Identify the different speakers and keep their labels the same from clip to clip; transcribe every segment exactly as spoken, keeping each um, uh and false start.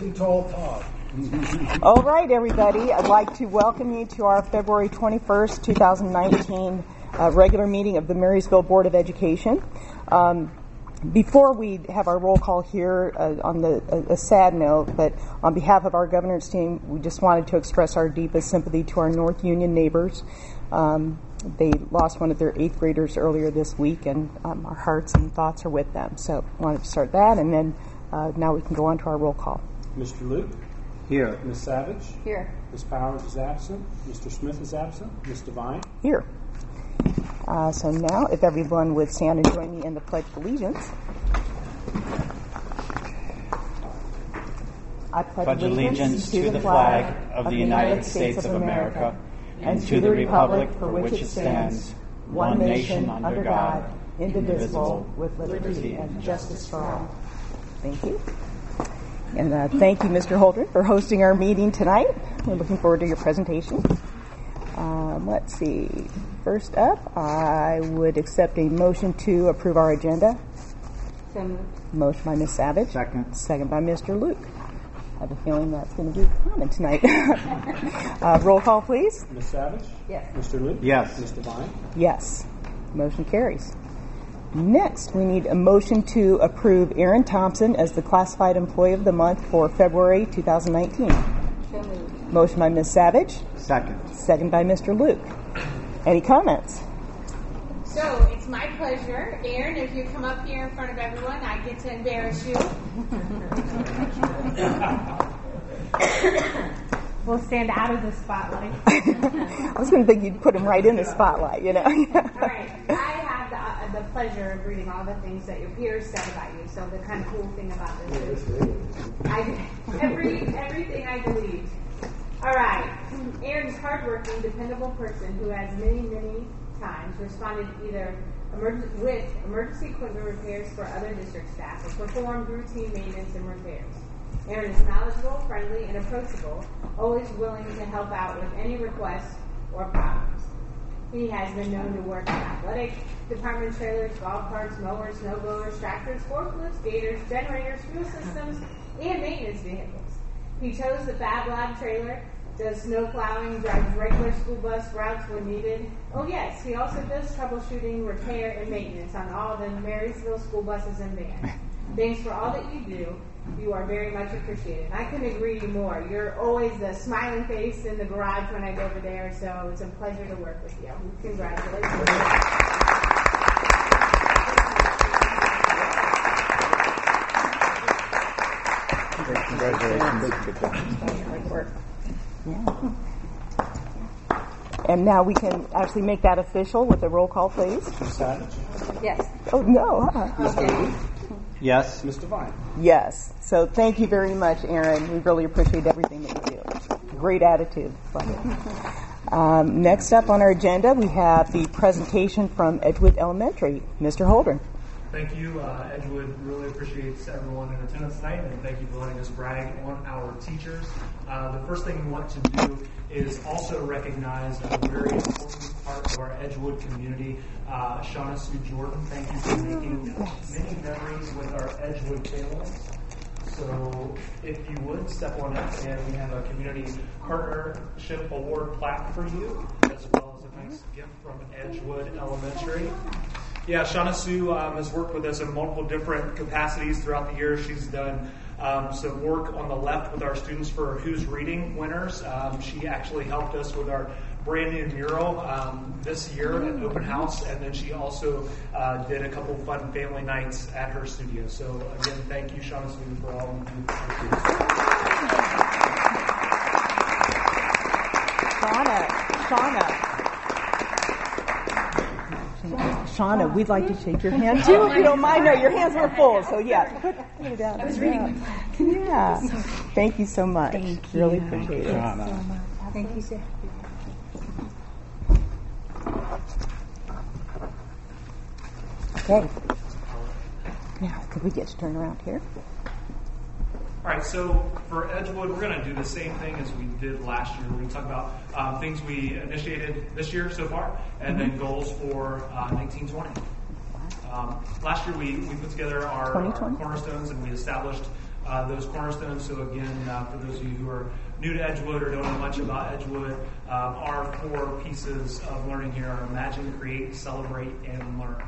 Speaker 1: Too tall, Todd.
Speaker 2: All right, everybody. I'd like to welcome you to our February twenty-first, twenty nineteen uh, regular meeting of the Marysville Board of Education. Um, before we have our roll call here, uh, on the a, a sad note, but on behalf of our governance team, we just wanted to express our deepest sympathy to our North Union neighbors. Um, they lost one of their eighth graders earlier this week, and um, our hearts and thoughts are with them. So I wanted to start that, and then uh, now we can go on to our roll call.
Speaker 1: Mister Luke?
Speaker 3: Here.
Speaker 1: Miz Savage?
Speaker 2: Here.
Speaker 1: Miz Powers is absent. Mister Smith is absent. Miz Devine?
Speaker 2: Here. Uh, so now, if everyone would stand and join me in the Pledge of Allegiance. I pledge,
Speaker 3: pledge allegiance to the flag of the United States of America and to the republic for which it stands, one nation under God, indivisible, with liberty and justice for all.
Speaker 2: Thank you. And uh, thank you, Mister Holdren, for hosting our meeting tonight. We're looking forward to your presentation. Um, let's see. First up, I would accept a motion to approve our agenda.
Speaker 4: So moved.
Speaker 2: Motion by Miz Savage.
Speaker 3: Second.
Speaker 2: Second by Mister Luke. I have a feeling that's going to be common tonight. uh, roll call, please.
Speaker 1: Miz Savage?
Speaker 4: Yes.
Speaker 1: Mister Luke?
Speaker 3: Yes.
Speaker 1: Miz Devine?
Speaker 2: Yes. Motion carries. Next, we need a motion to approve Aaron Thompson as the Classified Employee of the Month for February twenty nineteen.
Speaker 4: So moved.
Speaker 2: Motion by Miz Savage.
Speaker 3: Second.
Speaker 2: Second by Mister Luke. Any comments?
Speaker 5: So, it's my pleasure. Aaron, if you come up here in front of everyone, I get to embarrass you.
Speaker 4: We'll stand out of the spotlight.
Speaker 2: I was going to think you'd put him right in the spotlight, you know.
Speaker 5: All right. I have the, uh, the pleasure of reading all the things that your peers said about you. So, the kind of cool thing about this is I, every, everything I believed. All right. Aaron's hardworking, dependable person who has many, many times responded either emerg- with emergency equipment repairs for other district staff or performed routine maintenance and repairs. Aaron is knowledgeable, friendly, and approachable, always willing to help out with any requests or problems. He has been known to work in athletic department trailers, golf carts, mowers, snow blowers, tractors, forklifts, gators, generators, fuel systems, and maintenance vehicles. He chose the Fab Lab trailer, does snow plowing, drives regular school bus routes when needed. Oh yes, he also does troubleshooting, repair, and maintenance on all the Marysville school buses and vans. Thanks for all that you do. You are very much appreciated. I couldn't agree more. You're always the smiling face in the garage when I go over there, so it's a pleasure to work with you. Congratulations.
Speaker 3: Congratulations.
Speaker 2: Hard work. Yeah. And now we can actually make that official with a roll call, please.
Speaker 1: Miz Savage?
Speaker 4: Yes.
Speaker 2: Oh, no. Huh?
Speaker 1: Mister Luke?
Speaker 3: Yes.
Speaker 1: Miz Devine?
Speaker 2: Yes. So thank you very much, Aaron. We really appreciate everything that you do. Great attitude. Love it. Um, next up on our agenda, we have the presentation from Edgewood Elementary. Mister Holdren.
Speaker 6: Thank you. Uh, Edgewood really appreciates everyone in attendance tonight, and thank you for letting us brag on our teachers. Uh, the first thing we want to do is also recognize a very important part of our Edgewood community, uh, Shauna Sue Jordan. Thank you for making many memories with our Edgewood families. So if you would, step on up, and we have a community partnership award plaque for you, as well as a nice gift from Edgewood Elementary. Yeah, Shauna Sue um, has worked with us in multiple different capacities throughout the year. She's done um, some work on the left with our students for Who's Reading winners. Um, she actually helped us with our brand new mural um, this year at Open House, and then she also uh, did a couple fun family nights at her studio. So again, thank you, Shauna Sue, for all you do.
Speaker 2: Shauna. Shauna. Shauna, we'd like to shake your hand too, if you don't mind. No, your hands were full, so yeah. Put it down. I was reading. Yeah. Thank you so much. Thank you. Really appreciate it.
Speaker 3: Shauna.
Speaker 4: Thank you, sir.
Speaker 2: Okay. Now, could we get to turn around here?
Speaker 6: All right, so for Edgewood, we're going to do the same thing as we did last year. We're going to talk about um, things we initiated this year so far, and then goals for uh, nineteen twenty. Um, last year, we, we put together our, our cornerstones, and we established uh, uh, those cornerstones. So again, uh, for those of you who are new to Edgewood or don't know much about Edgewood, uh, our four pieces of learning here are imagine, create, celebrate, and learn.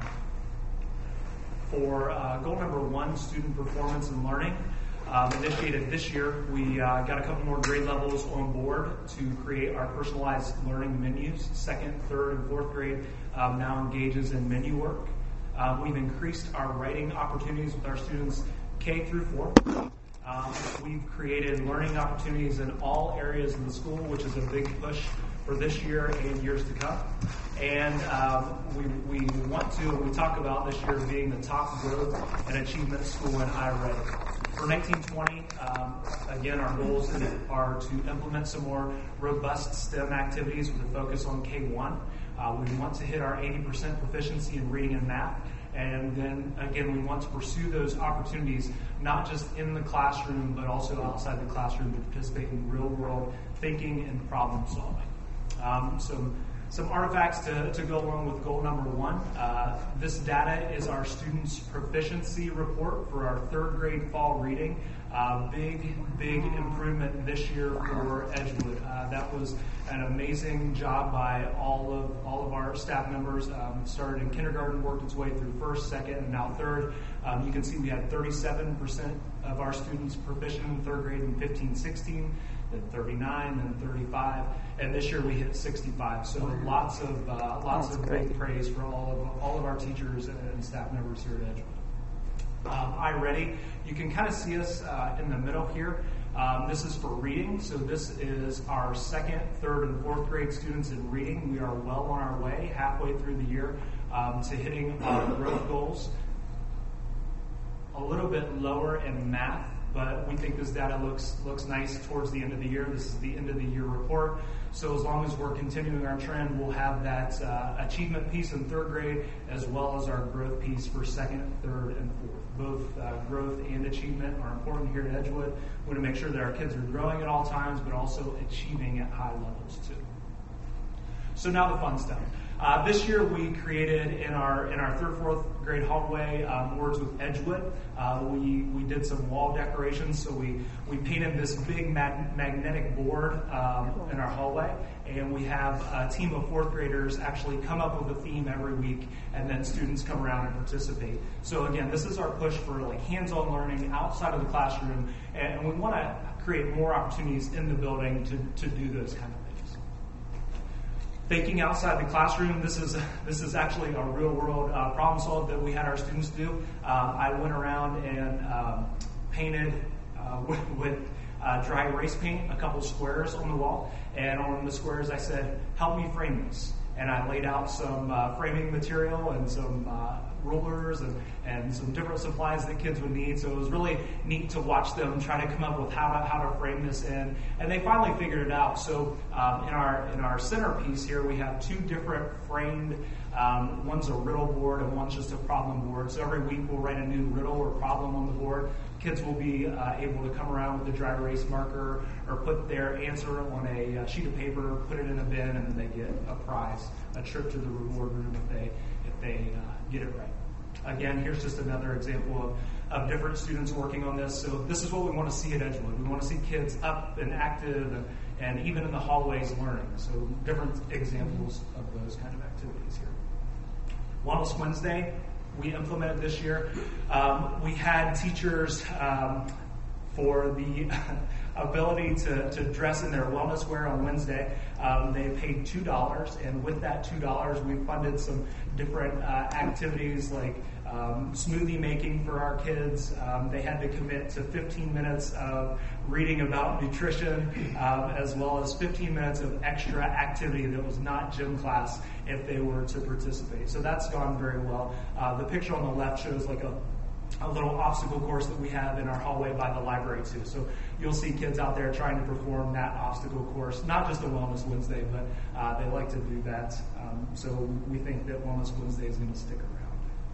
Speaker 6: For uh, goal number one, student performance and learning, um, initiated this year, we uh, got a couple more grade levels on board to create our personalized learning menus. Second, third, and fourth grade um, now engages in menu work. Uh, we've increased our writing opportunities with our students K through four. Um, we've created learning opportunities in all areas of the school, which is a big push for this year and years to come. And um, we, we want to, we talk about this year being the top growth and achievement school in iReady. For nineteen twenty, um, again, our goals are to implement some more robust STEM activities with a focus on K one. Uh, we want to hit our eighty percent proficiency in reading and math. And then, again, we want to pursue those opportunities, not just in the classroom, but also outside the classroom to participate in real-world thinking and problem solving. Um, so some artifacts to, to go along with goal number one. Uh, this data is our students' proficiency report for our third grade fall reading. Uh, big, big improvement this year for Edgewood. Uh, that was an amazing job by all of all of our staff members. Um, started in kindergarten, worked its way through first, second, and now third. Um, you can see we had thirty-seven percent of our students proficient in third grade in fifteen sixteen, then thirty-nine, then thirty-five, and this year we hit sixty-five. So lots of uh, lots
Speaker 2: That's
Speaker 6: of
Speaker 2: great.
Speaker 6: big praise for all of all of our teachers and staff members here at Edgewood. Um, iReady, you can kind of see us uh, in the middle here. Um, this is for reading, so this is our second, third, and fourth grade students in reading. We are well on our way, halfway through the year, um, to hitting our growth goals. A little bit lower in math, but we think this data looks looks nice towards the end of the year. This is the end of the year report. So as long as we're continuing our trend, we'll have that uh, achievement piece in third grade as well as our growth piece for second, third, and fourth. Both uh, growth and achievement are important here at Edgewood. We want to make sure that our kids are growing at all times, but also achieving at high levels too. So now the fun stuff. Uh, this year we created in our in our third, fourth grade hallway um, Words with Edgewood. Uh, we we did some wall decorations, so we we painted this big mag- magnetic board um, in our hallway, and we have a team of fourth graders actually come up with a theme every week, and then students come around and participate. So again, this is our push for like hands-on learning outside of the classroom, and we want to create more opportunities in the building to to do those kind of things. Thinking outside the classroom, this is this is actually a real-world uh, problem solve that we had our students do. Um, I went around and um, painted uh, with, with uh, dry erase paint a couple squares on the wall, and on the squares I said, "Help me frame this." And I laid out some uh, framing material and some uh, rulers and, and some different supplies that kids would need. So it was really neat to watch them try to come up with how to how to frame this in. And they finally figured it out. So um, in our in our centerpiece here, we have two different framed. Um, one's a riddle board and one's just a problem board. So every week we'll write a new riddle or problem on the board. Kids will be uh, able to come around with a dry erase marker or put their answer on a uh, sheet of paper, put it in a bin, and then they get a prize, a trip to the reward room if they if they uh, get it right. Again, here's just another example of, of different students working on this. So this is what we want to see at Edgewood. We want to see kids up and active and, and even in the hallways learning. So different examples of those kind of activities here. Wellness Wednesday, we implemented this year. Um, we had teachers um, for the ability to, to dress in their wellness wear on Wednesday. Um, they paid two dollars, and with that two dollars, we funded some different uh, activities like um, smoothie making for our kids. Um, they had to commit to fifteen minutes of reading about nutrition, um, as well as fifteen minutes of extra activity that was not gym class if they were to participate. So that's gone very well. Uh, the picture on the left shows like a a little obstacle course that we have in our hallway by the library too. So you'll see kids out there trying to perform that obstacle course, not just a Wellness Wednesday, but uh, they like to do that. Um, so we think that Wellness Wednesday is going to stick around.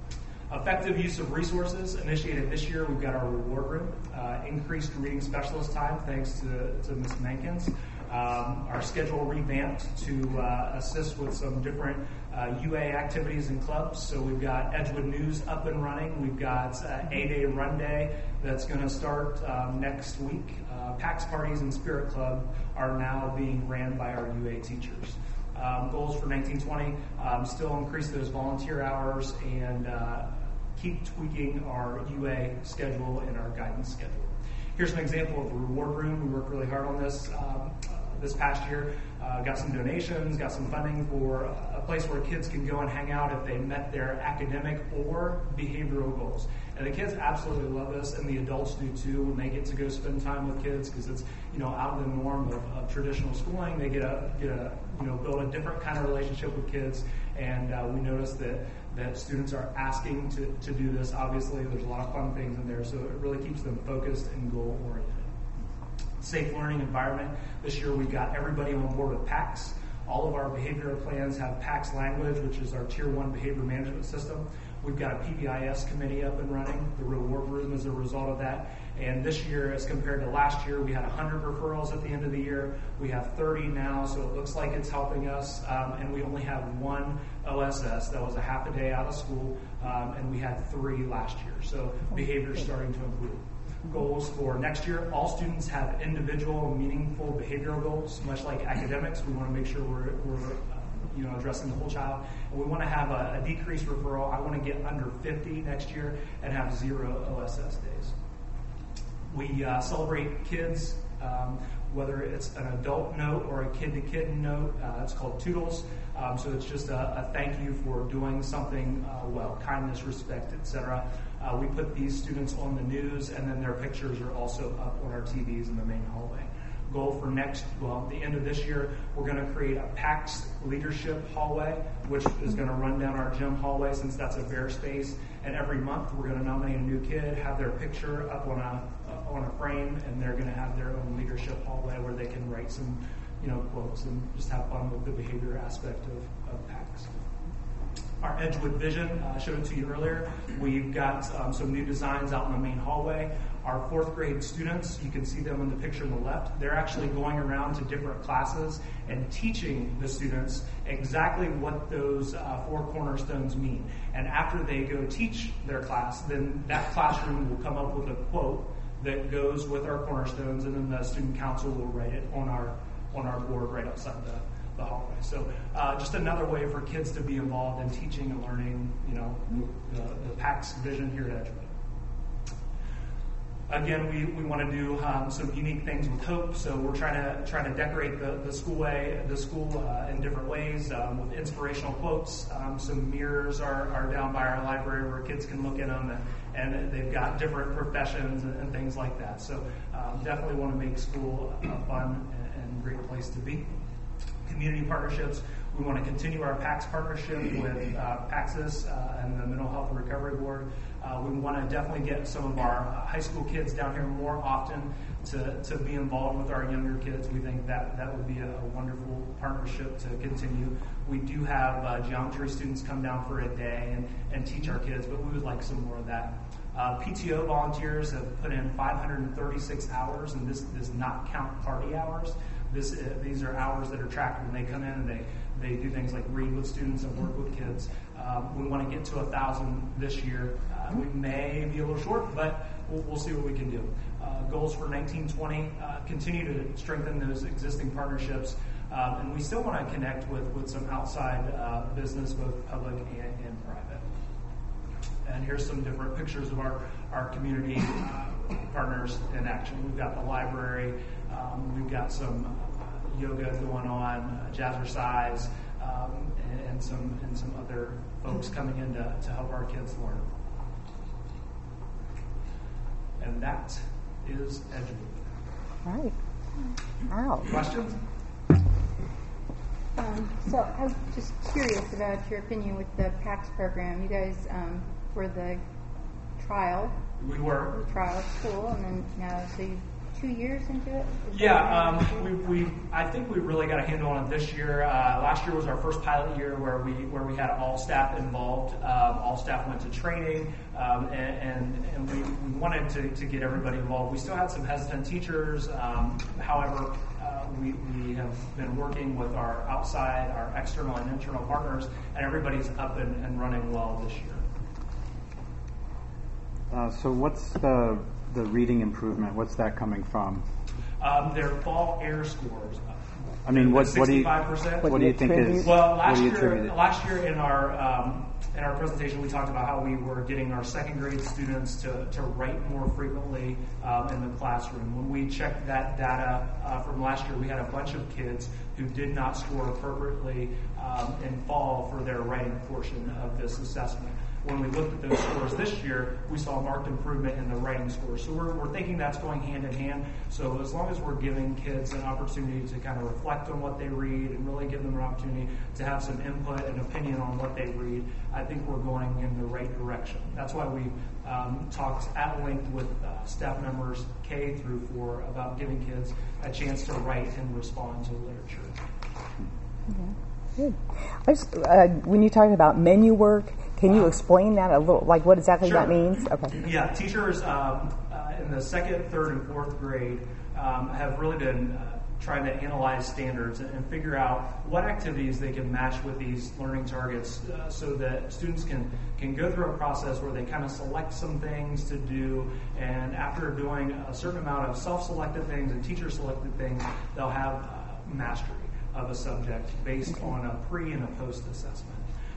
Speaker 6: Effective use of resources initiated this year. We've got our reward room, uh, increased reading specialist time thanks to, to Miz Mankins. Um, our schedule revamped to uh, assist with some different uh, U A activities and clubs. So we've got Edgewood News up and running. We've got uh, A-Day Run Day that's going to start um, next week. Uh, PAX parties and Spirit Club are now being ran by our U A teachers. Um, goals for nineteen twenty, um, still increase those volunteer hours and uh, keep tweaking our U A schedule and our guidance schedule. Here's an example of the reward room. We worked really hard on this um, uh, this past year. Uh, got some donations, got some funding for a place where kids can go and hang out if they met their academic or behavioral goals. And the kids absolutely love this, and the adults do too when they get to go spend time with kids, because it's, you know, out of the norm of, of traditional schooling. They get a get a you know build a different kind of relationship with kids, and uh, we notice that that students are asking to, to do this. Obviously, there's a lot of fun things in there, so it really keeps them focused and goal oriented. Safe learning environment. This year we've got everybody on board with PAX. All of our behavioral plans have PAX language, which is our tier one behavior management system. We've got a P B I S committee up and running. The reward room is a result of that. And this year, as compared to last year, we had one hundred referrals at the end of the year. We have thirty now, so it looks like it's helping us. Um, and we only have one O S S that was a half a day out of school, um, and we had three last year. So behavior is starting to improve. Goals for next year: all students have individual, meaningful behavioral goals. Much like academics, we want to make sure we're, we're uh, you know, addressing the whole child. And we want to have a, a decreased referral. I want to get under fifty next year and have zero O S S days. We uh, celebrate kids, um, whether it's an adult note or a kid-to-kid note. Uh, it's called Toodles. Um, so it's just a, a thank you for doing something uh, well, kindness, respect, et cetera. Uh, we put these students on the news, and then their pictures are also up on our T Vs in the main hallway. Goal for next, well, the end of this year, we're going to create a PAX leadership hallway, which is going to run down our gym hallway since that's a bare space. And every month, we're going to nominate a new kid, have their picture up on a uh, on a frame, and they're going to have their own leadership hallway where they can write some, you know, quotes and just have fun with the behavior aspect of, of PAX. Our Edgewood Vision, I uh, showed it to you earlier. We've got um, some new designs out in the main hallway. Our fourth grade students, you can see them in the picture on the left, they're actually going around to different classes and teaching the students exactly what those uh, four cornerstones mean. And after they go teach their class, then that classroom will come up with a quote that goes with our cornerstones, and then the student council will write it on our on our board right outside the the hallway. So uh, just another way for kids to be involved in teaching and learning, you know, the, the PAX vision here at Edgewood. Again, we, we want to do um, some unique things with Hope, so we're trying to trying to decorate the, the school way the school uh, in different ways um, with inspirational quotes. Um, some mirrors are, are down by our library where kids can look in them, and, and they've got different professions and, and things like that. So um, definitely want to make school a fun and, and great place to be. Community partnerships. We want to continue our PAX partnership with uh, PAXIS uh, and the Mental Health and Recovery Board. Uh, we want to definitely get some of our uh, high school kids down here more often to, to be involved with our younger kids. We think that that would be a, a wonderful partnership to continue. We do have uh, geometry students come down for a day and, and teach our kids, but we would like some more of that. Uh, P T O volunteers have put in five hundred thirty-six hours, and this does not count party hours. This, uh, these are hours that are tracked when they come in and they, they do things like read with students and work with kids. Um, we want to get to a thousand this year. Uh, we may be a little short, but we'll, we'll see what we can do. Uh, goals for nineteen twenty, uh, continue to strengthen those existing partnerships. Um, and we still want to connect with, with some outside uh, business, both public and, and private. And here's some different pictures of our, our community uh, partners in action. We've got the library. Um, we've got some uh, yoga going on, uh, jazzercise, um, and, and some and some other folks coming in to, to help our kids learn. And that is Edgewood.
Speaker 2: Right. Wow.
Speaker 6: Questions?
Speaker 7: Um, so I was just curious about your opinion with the PAX program. You guys um, were the trial.
Speaker 6: We were.
Speaker 7: The trial at school, and then now so you've two years into it? Is
Speaker 6: Yeah,
Speaker 7: that
Speaker 6: um, we, we, I think we really got a handle on it this year. Uh, last year was our first pilot year where we where we had all staff involved. Um, all staff went to training, um, and, and, and we, we wanted to, to get everybody involved. We still had some hesitant teachers. Um, however, uh, we, we have been working with our outside, our external and internal partners, and everybody's up and, and running well this year.
Speaker 3: Uh, so what's the the reading improvement? What's that coming from?
Speaker 6: Um, their fall air scores.
Speaker 3: I mean, what, what do you
Speaker 6: sixty-five percent.
Speaker 3: what do you think is
Speaker 6: Well,
Speaker 3: what
Speaker 6: last
Speaker 3: do you
Speaker 6: year,
Speaker 3: attribute it?
Speaker 6: last year in our um, in our presentation, we talked about how we were getting our second grade students to, to write more frequently um, in the classroom. When we checked that data uh, from last year, we had a bunch of kids who did not score appropriately um, in fall for their writing portion of this assessment. When we looked at those scores this year, we saw a marked improvement in the writing scores. So we're, we're thinking that's going hand in hand. So as long as we're giving kids an opportunity to kind of reflect on what they read and really give them an opportunity to have some input and opinion on what they read, I think we're going in the right direction. That's why we um, talked at length with uh, staff members K through four about giving kids a chance to write and respond to literature.
Speaker 2: Okay. Good. I just, uh, when you're talking about menu work, can you explain that a little, like what exactly
Speaker 6: Sure.
Speaker 2: that means? Okay.
Speaker 6: Yeah, teachers um, uh, in the second, third, and fourth grade um, have really been uh, trying to analyze standards and, and figure out what activities they can match with these learning targets uh, so that students can, can go through a process where they kind of select some things to do, and after doing a certain amount of self-selected things and teacher-selected things, they'll have uh, mastery of a subject based okay. on a pre and a post assessment.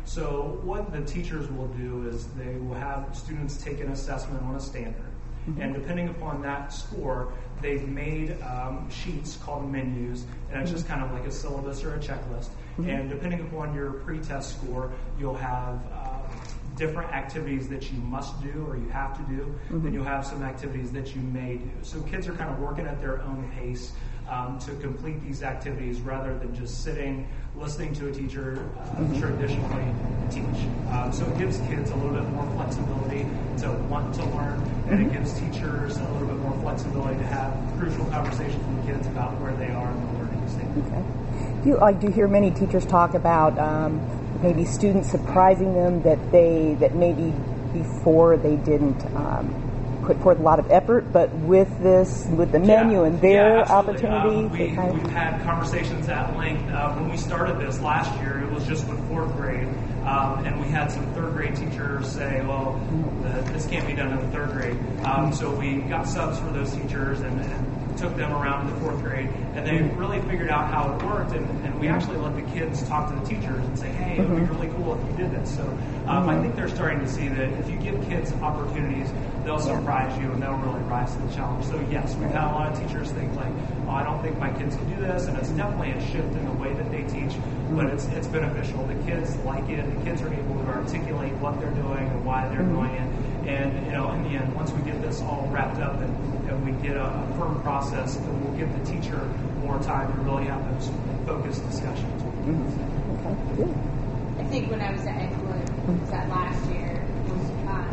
Speaker 6: So what the teachers will do is they will have students take an assessment on a standard. Mm-hmm. And depending upon that score, they've made um, sheets called menus, and it's mm-hmm. just kind of like a syllabus or a checklist. Mm-hmm. And depending upon your pre-test score, you'll have uh, different activities that you must do or you have to do, mm-hmm. and you'll have some activities that you may do. So kids are kind of working at their own pace Um, to complete these activities rather than just sitting, listening to a teacher uh, mm-hmm. traditionally teach. Um, so it gives kids a little bit more flexibility to want to learn, and mm-hmm. it gives teachers a little bit more flexibility to have crucial conversations with kids about where they are in the learning stage.
Speaker 2: Okay. Do you, like, do you hear many teachers talk about um, maybe students surprising them that they that maybe before they didn't um, put forth a lot of effort, but with this, with the menu
Speaker 6: yeah,
Speaker 2: and their
Speaker 6: yeah,
Speaker 2: opportunity?
Speaker 6: Um, we,
Speaker 2: kind of
Speaker 6: we've had conversations at length. Uh, when we started this last year, it was just with fourth grade, um, and we had some third grade teachers say, well, the, this can't be done in the third grade. Um, so we got subs for those teachers and, and took them around to the fourth grade, and they really figured out how it worked, and, and we actually let the kids talk to the teachers and say, hey, it would be really cool if you did this. So um, I think they're starting to see that if you give kids opportunities, they'll surprise you and they'll really rise to the challenge. So yes, we've had a lot of teachers think like, oh, I don't think my kids can do this, and it's definitely a shift in the way that they teach, but it's it's beneficial. The kids like it, the kids are able to articulate what they're doing and why they're doing it, and you know, in the end, once we get this all wrapped up and, and we get a, a firm process, then we'll give the teacher more time to really have those focused discussions.
Speaker 2: Mm-hmm. Okay, good.
Speaker 5: I think when I was at Edgewood, was that last year, was uh,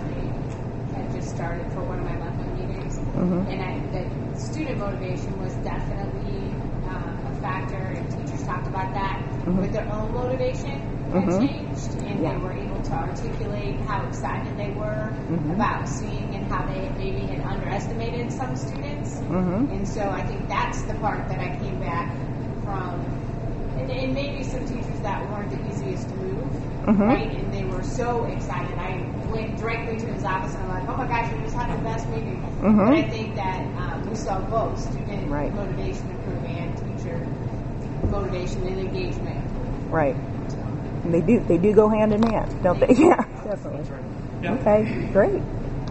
Speaker 5: I had just started for one of my monthly meetings, mm-hmm. and I, the student motivation was definitely uh, a factor, and teachers talked about that, mm-hmm. with their own motivation had mm-hmm. changed, and yeah. they were able to articulate how excited they were mm-hmm. about seeing and how they maybe had underestimated some students, mm-hmm. and so I think that's the part that I came back from. And, and maybe some teachers that weren't the easiest to move, mm-hmm. right? And they were so excited. I went directly to his office and I'm like, oh my gosh, we just had the best meeting. Mm-hmm. But I think that um, we saw both student right. motivation improve and teacher motivation and engagement improve.
Speaker 2: Right. And they do they do go hand in hand, don't they? Yeah, definitely.
Speaker 6: That's right. Yep.
Speaker 2: Okay, great.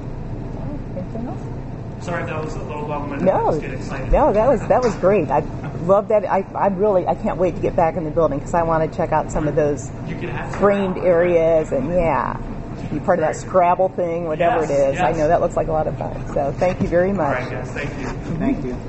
Speaker 2: Anything else?
Speaker 6: Sorry if that was a little long-winded.
Speaker 2: No,
Speaker 6: I just get excited.
Speaker 2: no, that was that was great. I love that. I I really I can't wait to get back in the building because I want to check out some of those framed areas and yeah, be part of that Scrabble thing, whatever
Speaker 6: yes,
Speaker 2: it is.
Speaker 6: Yes.
Speaker 2: I know that looks like a lot of fun. So thank you very much.
Speaker 6: All right, guys. Thank you.
Speaker 2: Mm-hmm.
Speaker 3: Thank you.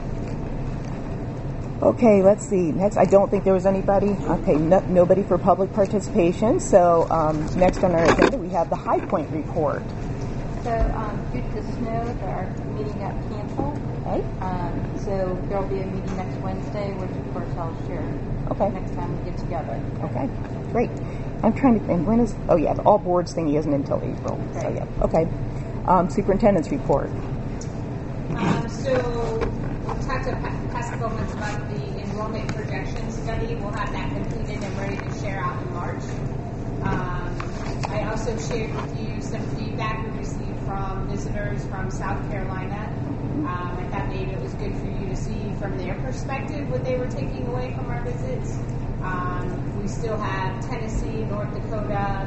Speaker 2: Okay, let's see. Next, I don't think there was anybody. Okay, no, nobody for public participation. So um, next on our agenda, we have the High Point report.
Speaker 7: So um, due to the snow, our meeting got canceled.
Speaker 2: Okay.
Speaker 7: Um, so there'll be a meeting next Wednesday, which of course I'll share
Speaker 2: Okay.
Speaker 7: next time we get together.
Speaker 2: Okay, great. I'm trying to, and when is, oh yeah, the all boards thing isn't until April. So
Speaker 7: Right.
Speaker 2: yeah, okay. Um, superintendent's report.
Speaker 5: Um, so we talked the past couple months about the enrollment projection study. We'll have that completed and ready to share out in March. Um, I also shared with you some feedback we received from visitors from South Carolina. Um, I thought maybe it was good for you to see from their perspective what they were taking away from our visits. Um, we still have Tennessee, North Dakota,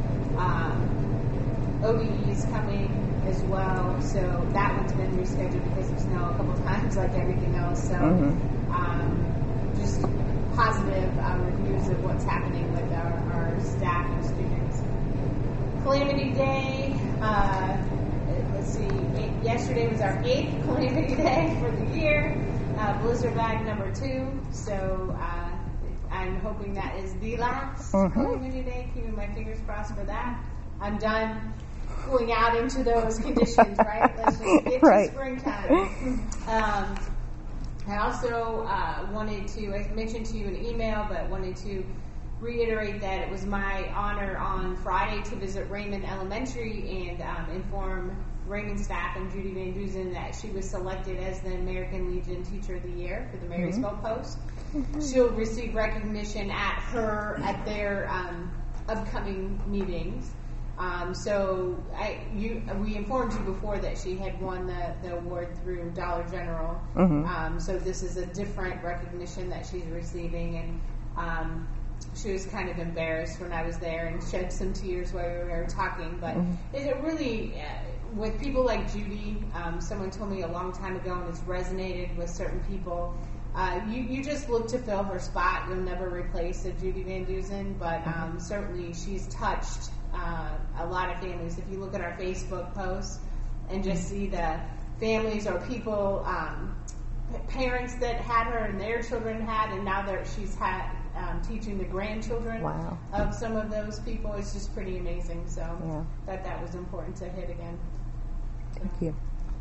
Speaker 5: um, O D Es coming as well. So that one's been rescheduled because of snow a couple times, like everything else. So
Speaker 2: Mm-hmm.
Speaker 5: um, just positive uh, reviews of what's happening with our, our staff and students. Calamity Day. Uh, let's see. Eight, yesterday was our eighth Calamity Day for the year. Uh, blizzard bag number two. So uh, I'm hoping that is the last
Speaker 2: Mm-hmm.
Speaker 5: Calamity Day. Keeping my fingers crossed for that. I'm done going out into those conditions, right? Let's just get
Speaker 2: Right.
Speaker 5: to springtime. Um, I also uh, wanted to, I mentioned to you in email, but wanted to reiterate that it was my honor on Friday to visit Raymond Elementary and um, inform Raymond staff and Judy Van Duzen that she was selected as the American Legion Teacher of the Year for the Marysville Post. She'll receive recognition at her, at their um, upcoming meetings. Um, so I, you, we informed you before that she had won the, the award through Dollar General.
Speaker 2: Mhm.
Speaker 5: Um, so this is a different recognition that she's receiving, and um, she was kind of embarrassed when I was there and shed some tears while we were talking. But is it really, uh, with people like Judy, um, someone told me a long time ago, and it's resonated with certain people. Uh, you, you just look to fill her spot. You'll never replace a Judy Van Duzen, but um, certainly she's touched uh, a lot of families. If you look at our Facebook posts and just see the families or people, um, p- parents that had her and their children had, and now that she's had um, teaching the grandchildren
Speaker 2: Wow.
Speaker 5: of some of those people, it's just pretty amazing. So
Speaker 2: Yeah.
Speaker 5: that that was important to hit again.
Speaker 2: Thank you.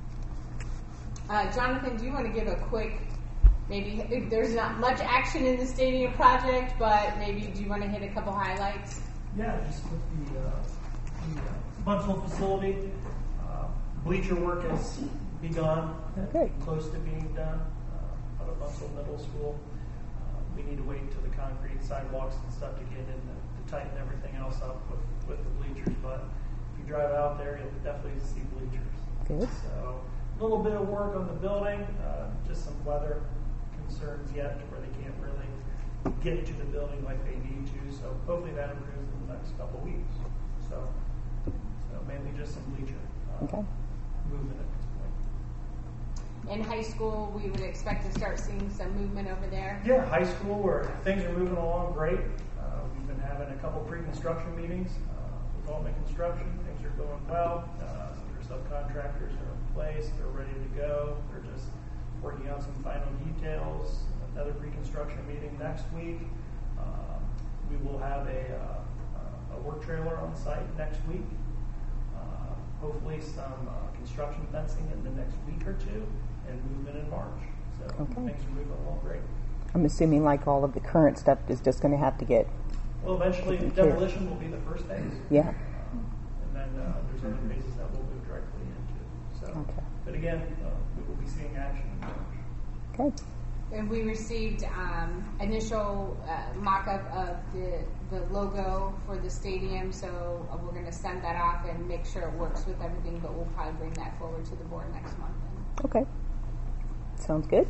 Speaker 5: Uh, Jonathan, do you want to give a quick, maybe there's not much action in the stadium project, but maybe do you want to hit a couple highlights?
Speaker 6: Yeah, just with the, uh, the uh, Bunchville facility, uh, bleacher work has begun,
Speaker 2: Okay.
Speaker 6: close to being done, uh, out of Bunchville Middle School. Uh, we need to wait until the concrete sidewalks and stuff to get in to, to tighten everything else up with, with the bleachers, but if you drive out there, you'll definitely see bleachers.
Speaker 2: Good.
Speaker 6: So a little bit of work on the building, uh, just some weather concerns yet to where they can't really get to the building like they need to. So hopefully that improves in the next couple of weeks. So, so mainly just some bleacher uh,
Speaker 2: Okay.
Speaker 6: movement at this point.
Speaker 5: In high school, we would expect to start seeing some movement over there.
Speaker 6: Yeah, high school where things are moving along great. Uh, we've been having a couple pre-construction meetings uh, with Altman Construction. Things are going well. Uh, their subcontractors are in place. They're ready to go. They're just working out some final details. Another pre-construction meeting next week. Um, we will have a, uh, a work trailer on site next week. Uh, hopefully some uh, construction fencing in the next week or two, and movement in March. So
Speaker 2: Okay.
Speaker 6: things are moving along great.
Speaker 2: I'm assuming like all of the current stuff is just going to have to get,
Speaker 6: Well, eventually
Speaker 2: Taken care of.
Speaker 6: demolition will be the first phase.
Speaker 2: yeah.
Speaker 6: Um, and then uh, there's other phases that we'll move directly into. So,
Speaker 2: Okay.
Speaker 6: but again, uh, we will be seeing action in March.
Speaker 2: Okay.
Speaker 5: And we received um, initial uh, mock-up of the, the logo for the stadium, so uh, we're going to send that off and make sure it works with everything, but we'll probably bring that forward to the board next month.
Speaker 2: Okay. Sounds good.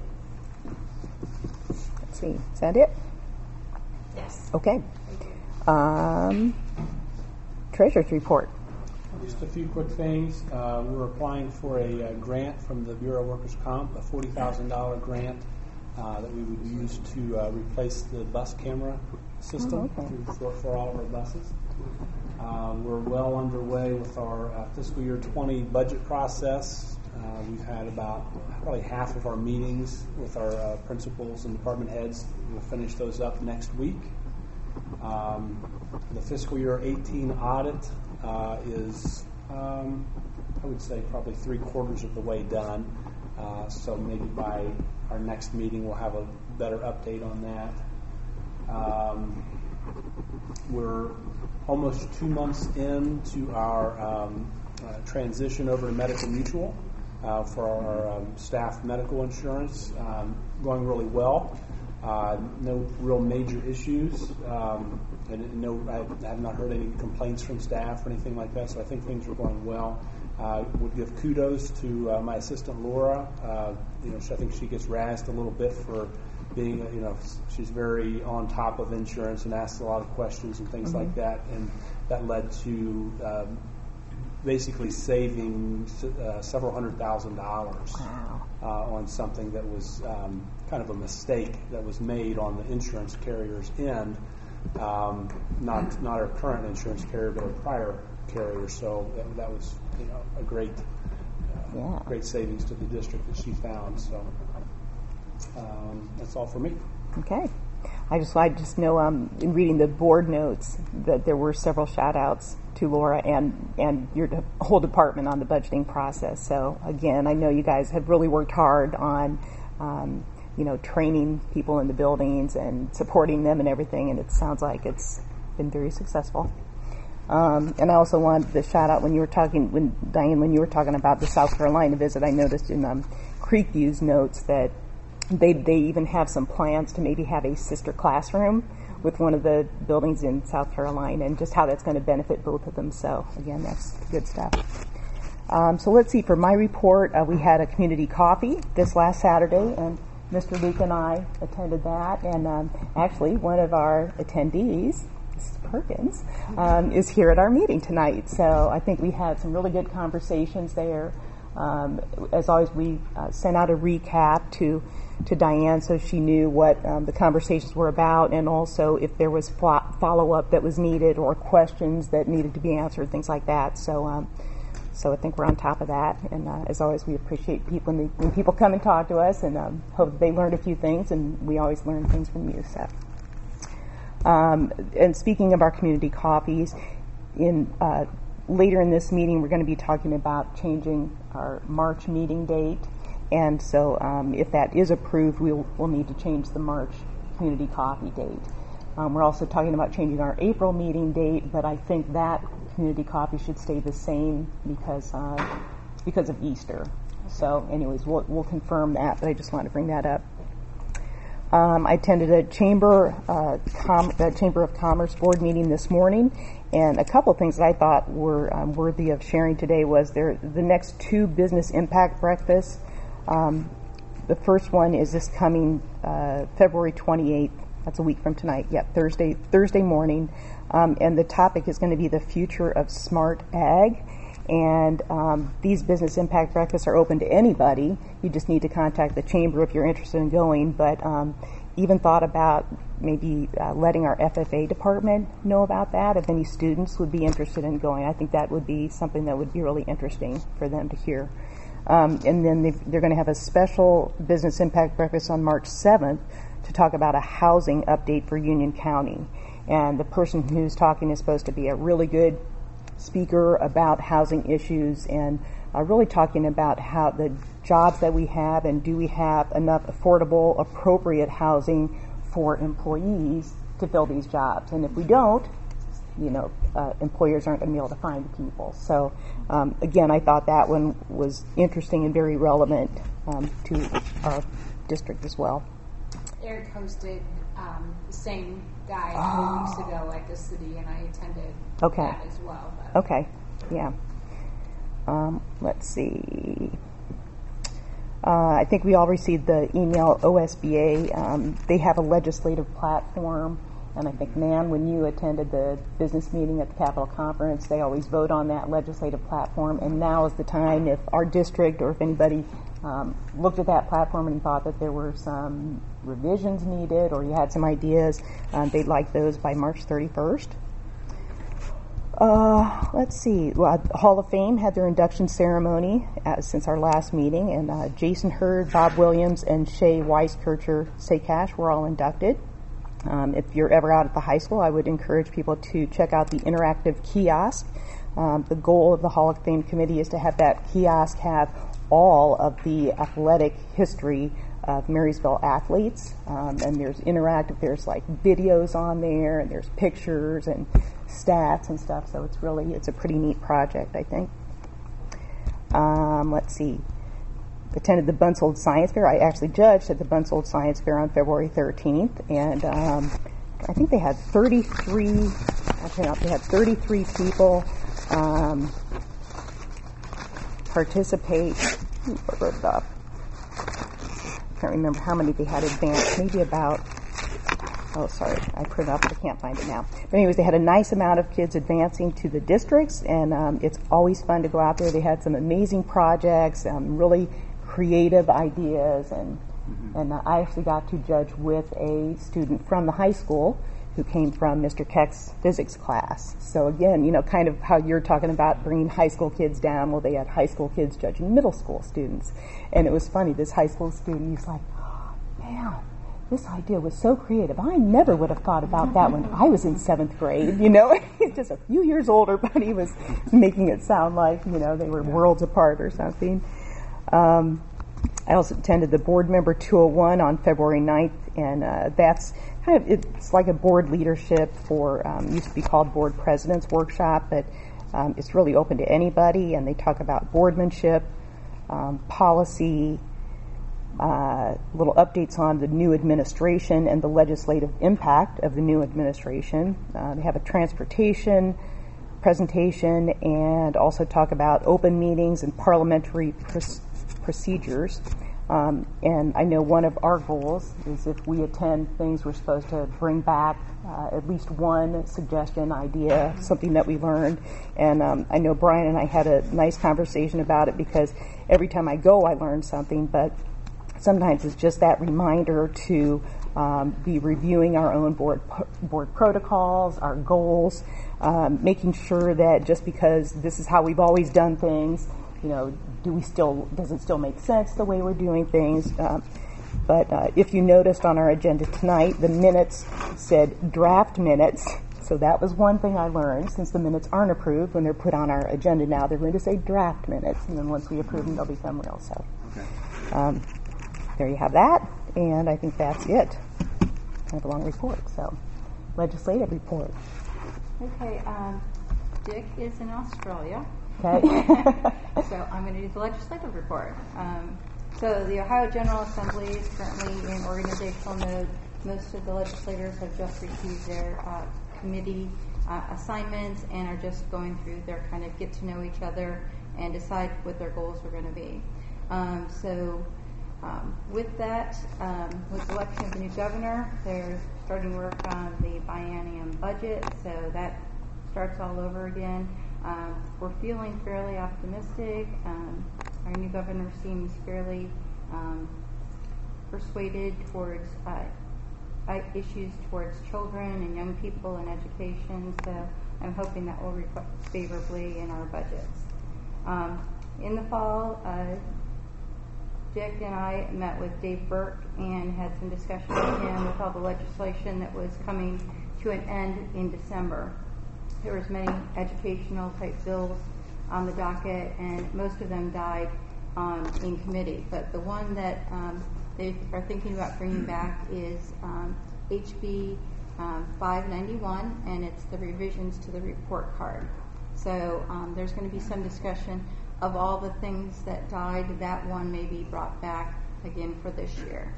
Speaker 2: Let's see. Is that it?
Speaker 5: Yes.
Speaker 2: Okay. Um, treasurer's report.
Speaker 1: Just a few quick things. Uh, we're applying for a uh, grant from the Bureau of Workers' Comp, a forty thousand dollars grant uh, that we would use to uh, replace the bus camera system
Speaker 2: Oh, okay.
Speaker 1: for, for all of our buses. Uh, we're well underway with our uh, fiscal year twenty budget process. Uh, we've had about probably half of our meetings with our uh, principals and department heads. We'll finish those up next week. Um, the fiscal year eighteen audit uh, is, um, I would say, probably three quarters of the way done. Uh, Uh, so maybe by our next meeting we'll have a better update on that. Um, we're almost two months into our um, uh, transition over to Medical Mutual uh, for our um, staff medical insurance. Um, going really well. Uh, no real major issues. Um, and no, I have not heard any complaints from staff or anything like that, so I think things are going well. Uh, would give kudos to uh, my assistant Laura. Uh, you know, she, I think she gets razzed a little bit for being, you know, she's very on top of insurance and asks a lot of questions and things mm-hmm. like that, and that led to um, basically saving uh, several hundred thousand dollars
Speaker 2: wow.
Speaker 1: uh, on something that was um, kind of a mistake that was made on the insurance carrier's end. Um, not not our current insurance carrier, but our prior carrier. So that, that was, you know, a great uh,
Speaker 2: yeah.
Speaker 1: great savings to the district that she found. So um, that's all for me.
Speaker 2: Okay. I just I just know um, in reading the board notes that there were several shout outs to Laura and, and your de- whole department on the budgeting process. So again, I know you guys have really worked hard on um, you know, training people in the buildings and supporting them and everything, and it sounds like it's been very successful. Um, and I also wanted to shout out when you were talking, when Diane, when you were talking about the South Carolina visit, I noticed in um, Creekview's notes that they they even have some plans to maybe have a sister classroom with one of the buildings in South Carolina, and just how that's going to benefit both of them. So again, that's good stuff. Um, so let's see, for my report, uh, we had a community coffee this last Saturday, and Mister Luke and I attended that, and um, actually one of our attendees, Missus Perkins, um, is here at our meeting tonight. So I think we had some really good conversations there. Um, as always, we uh, sent out a recap to to Diane so she knew what um, the conversations were about, and also if there was fo- follow-up that was needed or questions that needed to be answered, things like that. So um, So I think we're on top of that, and uh, as always, we appreciate people when, they, when people come and talk to us, and um, hope they learned a few things, and we always learn things from you. So, um, and speaking of our community coffees, in uh, later in this meeting, we're going to be talking about changing our March meeting date, and so um, if that is approved, we'll we'll need to change the March community coffee date. Um, we're also talking about changing our April meeting date, but I think that community coffee should stay the same because uh, because of Easter. So anyways, we'll, we'll confirm that, but I just wanted to bring that up. Um, I attended a chamber uh, com- a Chamber of Commerce board meeting this morning, and a couple of things that I thought were um, worthy of sharing today was there the next two business impact breakfasts. Um, the first one is this coming uh, February twenty-eighth. That's a week from tonight. Yeah, Thursday Thursday morning. Um, and the topic is going to be the future of smart ag. And um, these business impact breakfasts are open to anybody. You just need to contact the chamber if you're interested in going. But um, even thought about maybe uh, letting our F F A department know about that if any students would be interested in going. I think that would be something that would be really interesting for them to hear. Um, and then they're going to have a special business impact breakfast on March seventh to talk about a housing update for Union County. And the person who's talking is supposed to be a really good speaker about housing issues and uh, really talking about how the jobs that we have and do we have enough affordable, appropriate housing for employees to fill these jobs. And if we don't, you know, uh, employers aren't going to be able to find people. So, um, again, I thought that one was interesting and very relevant um, to our district as well.
Speaker 5: Eric hosted um, the same guy
Speaker 2: oh.
Speaker 5: two weeks ago at the city, and I attended
Speaker 2: okay.
Speaker 5: that as well. But.
Speaker 2: Okay, yeah. Um, let's see. Uh, I think we all received the email O S B A. Um, they have a legislative platform, and I think, Nan, when you attended the business meeting at the Capitol Conference, they always vote on that legislative platform, and now is the time if our district or if anybody um, looked at that platform and thought that there were some revisions needed or you had some ideas, um, they'd like those by March thirty-first. Uh, let's see. Well, Hall of Fame had their induction ceremony uh, since our last meeting, and uh, Jason Hurd, Bob Williams, and Shay Weiskircher Sakash were all inducted. Um, if you're ever out at the high school, I would encourage people to check out the interactive kiosk. Um, the goal of the Hall of Fame committee is to have that kiosk have all of the athletic history of Marysville athletes, um, and there's interactive, there's like videos on there, and there's pictures and stats and stuff, so it's really, it's a pretty neat project, I think. Um, let's see. Attended the Bunsold Science Fair. I actually judged at the Bunsold Science Fair on February thirteenth, and um, I think they had thirty-three, I cannot, they had thirty-three people um, participate. I wrote it up. I can't remember how many they had advanced, maybe about, oh, sorry, I put it up, but I can't find it now. But anyways, they had a nice amount of kids advancing to the districts, and um, it's always fun to go out there. They had some amazing projects, um, really creative ideas, and mm-hmm. and uh, I actually got to judge with a student from the high school who came from Mister Keck's physics class. So again, you know, kind of how you're talking about bringing high school kids down. Well, they had high school kids judging middle school students. And it was funny, this high school student, he's like, oh, man, this idea was so creative. I never would have thought about that when I was in seventh grade, you know. He's just a few years older, but he was making it sound like, you know, they were worlds apart or something. Um, I also attended the Board Member two oh one on February ninth, and uh, that's kind of, it's like a board leadership for, um, used to be called Board President's Workshop, but um, it's really open to anybody, and they talk about boardmanship, um, policy, uh, little updates on the new administration and the legislative impact of the new administration. Uh, they have a transportation presentation and also talk about open meetings and parliamentary pr- procedures. Um, and I know one of our goals is if we attend things, we're supposed to bring back uh, at least one suggestion, idea, something that we learned. And um, I know Brian and I had a nice conversation about it, because every time I go, I learn something, but sometimes it's just that reminder to um, be reviewing our own board board protocols, our goals, um, making sure that just because this is how we've always done things, you know, do we still, does it still make sense the way we're doing things? Um, but uh, if you noticed on our agenda tonight, the minutes said draft minutes. So that was one thing I learned. Since the minutes aren't approved, when they're put on our agenda now, they're going to say draft minutes. And then once we approve them, they'll become real. So
Speaker 3: okay.
Speaker 2: um, there you have that. And I think that's it. I have a long report. So legislative report.
Speaker 7: Okay, um, Dick is in Australia.
Speaker 2: Okay.
Speaker 7: So I'm going to do the legislative report. Um, so the Ohio General Assembly is currently in organizational mode. Most of the legislators have just received their uh, committee uh, assignments and are just going through their kind of get to know each other and decide what their goals are going to be. Um, so um, with that, um, with the election of the new governor, they're starting work on the biennium budget, so that starts all over again. Um, we're feeling fairly optimistic. Um, our new governor seems fairly um, persuaded towards uh, issues towards children and young people and education, so I'm hoping that will reflect favorably in our budgets. Um, in the fall, uh, Dick and I met with Dave Burke and had some discussion with him with all the legislation that was coming to an end in December. There was many educational type bills on the docket, and most of them died um, in committee. But the one that um, they are thinking about bringing back is um, H B um, five ninety-one, and it's the revisions to the report card. So um, there's going to be some discussion of all the things that died. That one may be brought back again for this year.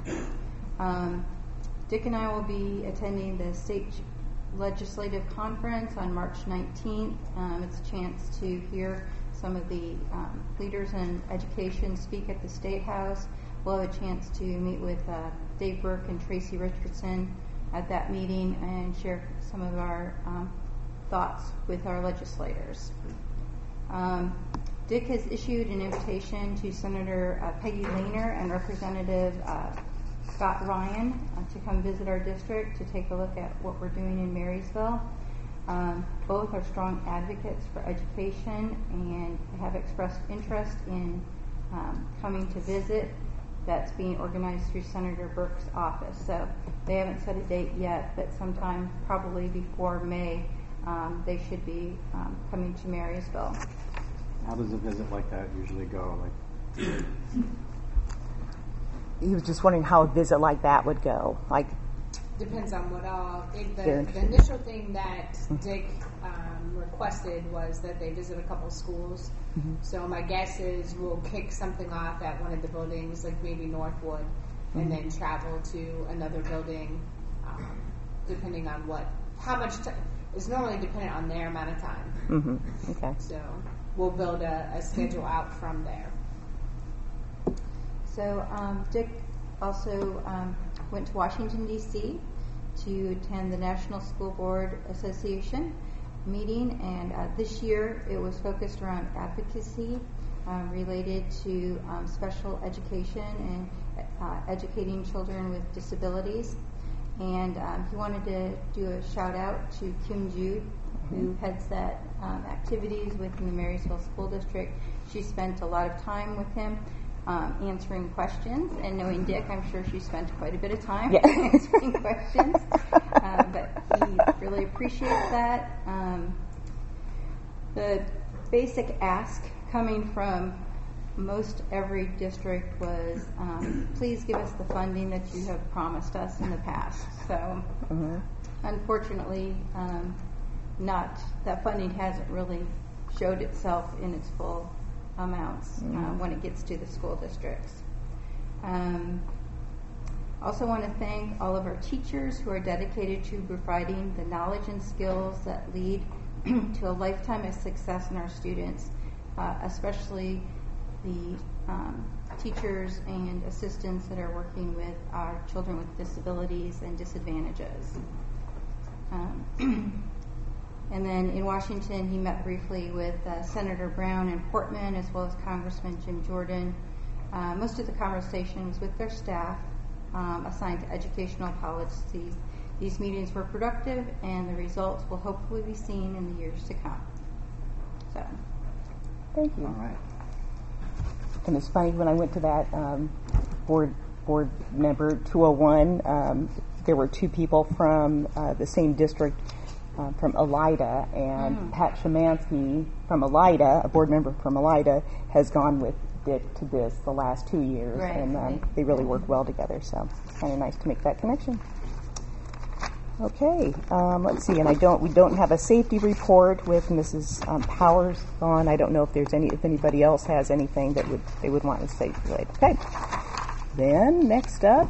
Speaker 7: Um, Dick and I will be attending the state legislative conference on March nineteenth. Um, it's a chance to hear some of the um, leaders in education speak at the State House. We'll have a chance to meet with uh, Dave Burke and Tracy Richardson at that meeting and share some of our um, thoughts with our legislators. Um, Dick has issued an invitation to Senator uh, Peggy Lehner and Representative uh, Scott Ryan uh, to come visit our district to take a look at what we're doing in Marysville. Um, both are strong advocates for education and have expressed interest in um, coming to visit. That's being organized through Senator Burke's office. So they haven't set a date yet, but sometime probably before May, um, they should be um, coming to Marysville.
Speaker 3: How does a visit like that usually go? Like,
Speaker 2: He was just wondering how a visit like that would go. Like,
Speaker 5: Depends on what all. I think the,
Speaker 2: They're
Speaker 5: the
Speaker 2: interested.
Speaker 5: initial thing that Dick um, requested was that they visit a couple schools.
Speaker 2: Mm-hmm.
Speaker 5: So my guess is we'll kick something off at one of the buildings, like maybe Northwood,
Speaker 2: Mm-hmm.
Speaker 5: and then travel to another building, um, depending on what, how much time. It's normally dependent on their amount of time.
Speaker 2: mm-hmm. Okay.
Speaker 5: So we'll build a, a schedule out from there.
Speaker 7: So um, Dick also um, went to Washington, D C to attend the National School Board Association meeting, and uh, this year it was focused around advocacy um, related to um, special education and uh, educating children with disabilities. And um, he wanted to do a shout out to Kim Jude, who heads that um, activities within the Marysville School District. She spent a lot of time with him um, answering questions, and knowing Dick, I'm sure she spent quite a bit of time
Speaker 2: Yeah.
Speaker 7: answering questions. Um, but he really appreciates that. Um, the basic ask coming from most every district was, um, please give us the funding that you have promised us in the past. So,
Speaker 2: Mm-hmm.
Speaker 7: unfortunately, um, not that funding hasn't really showed itself in its full amounts uh, when it gets to the school districts. Um, also want to thank all of our teachers who are dedicated to providing the knowledge and skills that lead to a lifetime of success in our students, uh, especially the um, teachers and assistants that are working with our children with disabilities and disadvantages. Um, and then in Washington, he met briefly with uh, Senator Brown in Portman, as well as Congressman Jim Jordan. Uh, most of the conversation was with their staff um, assigned to educational policies. These meetings were productive, and the results will hopefully be seen in the years to come. So,
Speaker 2: Thank you.
Speaker 3: All right.
Speaker 2: And it's funny, when I went to that um, board board member two oh one, um, there were two people from uh, the same district, uh, from Elida, and
Speaker 7: Mm.
Speaker 2: Pat Shemansky from Elida, a board member from Elida, has gone with Dick to this the last two years,
Speaker 7: Right.
Speaker 2: and um, they really work well together, so it's kind of nice to make that connection. Okay, um, let's see, and I don't, we don't have a safety report with Missus Um, Powers on. I don't know if there's any, if anybody else has anything that would, they would want to say related. Okay. Then, next up,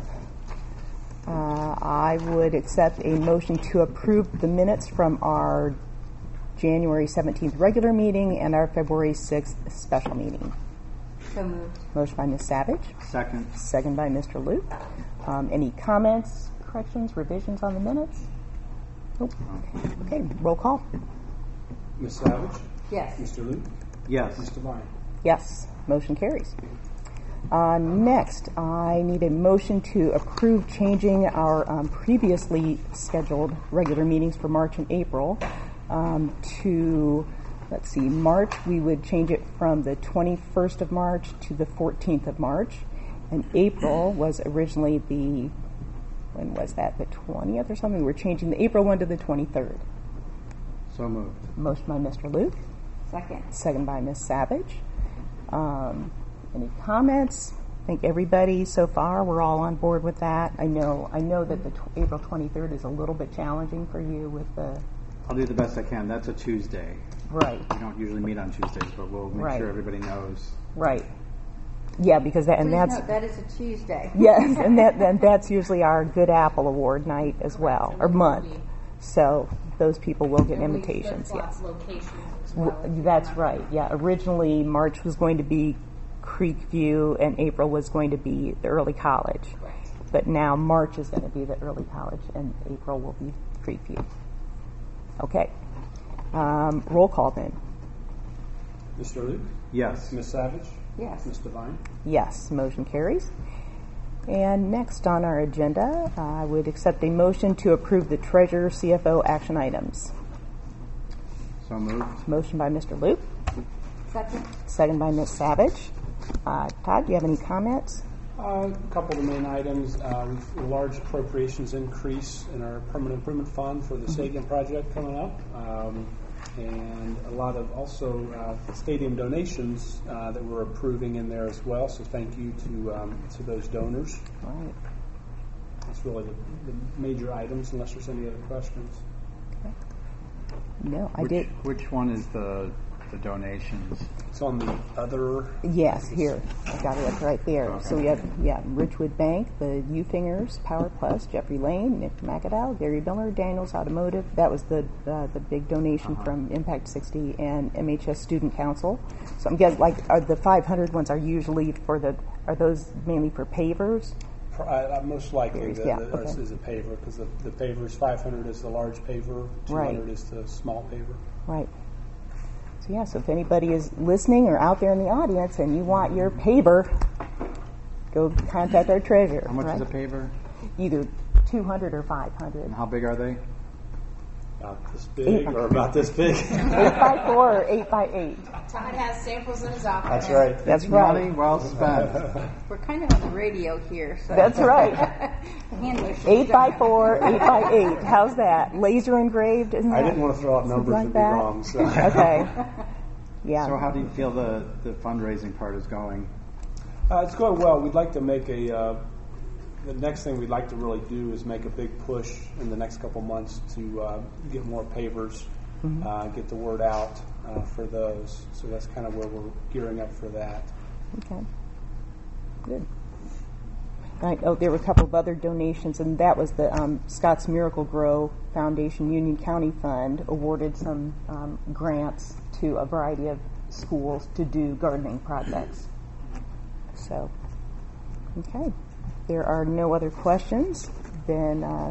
Speaker 2: uh, I would accept a motion to approve the minutes from our January seventeenth regular meeting and our February sixth special meeting.
Speaker 7: so moved.
Speaker 2: Motion by Miz Savage,
Speaker 3: Second.
Speaker 2: second by Mister Luke. Um, any comments, corrections, revisions on the minutes? Nope. Okay, roll call.
Speaker 1: Miz Savage?
Speaker 7: Yes.
Speaker 1: Mister Luke?
Speaker 3: Yes.
Speaker 1: Mister Vine?
Speaker 2: Yes, motion carries. Uh, next, I need a motion to approve changing our um, previously scheduled regular meetings for March and April um, to, let's see, March. We would change it from the twenty-first of March to the fourteenth of March. And April was originally the, when was that, the twentieth or something? We were changing the April one to the twenty-third.
Speaker 3: So moved.
Speaker 2: Motion by Mister Luke,
Speaker 7: Second.
Speaker 2: second by Miz Savage. Um, any comments? I think everybody so far, we're all on board with that. I know I know that the tw- April twenty-third is a little bit challenging for you with the,
Speaker 3: I'll do the best I can. That's a Tuesday.
Speaker 2: right,
Speaker 3: We don't usually meet on Tuesdays, but we'll make
Speaker 2: Right.
Speaker 3: sure everybody knows.
Speaker 2: right. Yeah, because that, and
Speaker 7: Please
Speaker 2: that's,
Speaker 7: note, that is a Tuesday.
Speaker 2: yes, and that, and that's usually our Good Apple Award night as well, or month. So those people will get
Speaker 5: And we
Speaker 2: invitations,
Speaker 5: flip-flop
Speaker 2: yes.
Speaker 5: locations as well.
Speaker 2: W- That's right, yeah. Originally, March was going to be Creekview and April was going to be the early college.
Speaker 5: Right.
Speaker 2: But now March is going to be the early college and April will be Creekview. Okay. Um, roll call then.
Speaker 1: Mister Luke?
Speaker 3: Yes.
Speaker 1: Miz Savage?
Speaker 7: Yes.
Speaker 1: Mister Vine?
Speaker 2: Yes, motion carries. And next on our agenda, I would accept a motion to approve the treasurer C F O action items.
Speaker 3: So moved.
Speaker 2: Motion by Mister Luke,
Speaker 7: Second.
Speaker 2: second by Miz Savage. Uh, Todd, do you have any comments?
Speaker 1: Uh, a couple of the main items. Uh, we've a large appropriations increase in our permanent improvement fund for the Sagan project coming up. Um, and a lot of also uh, stadium donations uh, that we're approving in there as well. So thank you to um, to those donors.
Speaker 2: Right.
Speaker 1: That's really the, the major items, unless there's any other questions.
Speaker 2: No, I
Speaker 3: which,
Speaker 2: did.
Speaker 3: Which one is the the donations?
Speaker 1: It's on the other.
Speaker 2: Yes, here. I got it up right there.
Speaker 3: Okay.
Speaker 2: So we have, yeah, Richwood Bank, the Ufingers, Power Plus, Jeffrey Lane, Nick McAdow, Gary Miller, Daniels Automotive. That was the uh, the big donation
Speaker 3: Uh-huh.
Speaker 2: from Impact sixty and M H S Student Council. So I'm guessing, like, are the five hundred ones are usually for the, are those mainly for pavers?
Speaker 1: Uh, uh, most likely the,
Speaker 2: Yeah,
Speaker 1: the,
Speaker 2: okay.
Speaker 1: is a paver, because the, the paver is five hundred is the large paver, two hundred
Speaker 2: Right.
Speaker 1: is the small paver.
Speaker 2: Right. So yeah, so if anybody is listening or out there in the audience and you want your paver, go contact our treasurer.
Speaker 3: How much
Speaker 2: right?
Speaker 3: is a paver?
Speaker 2: Either two hundred or five hundred.
Speaker 3: And how big are they?
Speaker 1: About this big or about this big.
Speaker 2: Eight by four or eight by eight.
Speaker 5: Todd has samples in his office.
Speaker 1: That's right.
Speaker 2: That's
Speaker 3: Money
Speaker 2: right.
Speaker 3: well spent.
Speaker 7: We're kind of on the radio here, so
Speaker 2: That's right.
Speaker 7: hand motions
Speaker 2: Eight by
Speaker 7: don't
Speaker 2: four, eight by eight. How's that? Laser engraved, isn't
Speaker 1: I
Speaker 2: that?
Speaker 1: didn't want to throw out numbers
Speaker 2: like
Speaker 1: and be
Speaker 2: that?
Speaker 1: wrong. So.
Speaker 2: Okay. Yeah.
Speaker 3: So how do you feel the, the fundraising part is going?
Speaker 1: Uh, it's going well. We'd like to make a. Uh, the next thing we'd like to really do is make a big push in the next couple months to uh, get more pavers,
Speaker 2: Mm-hmm.
Speaker 1: uh, get the word out uh, for those. So that's kind of where we're gearing up for that.
Speaker 2: Okay. Good. Right. Oh, there were a couple of other donations, and that was the um, Scott's Miracle Grow Foundation Union County Fund awarded some um, grants to a variety of schools to do gardening projects. So, okay. There are no other questions. Then uh,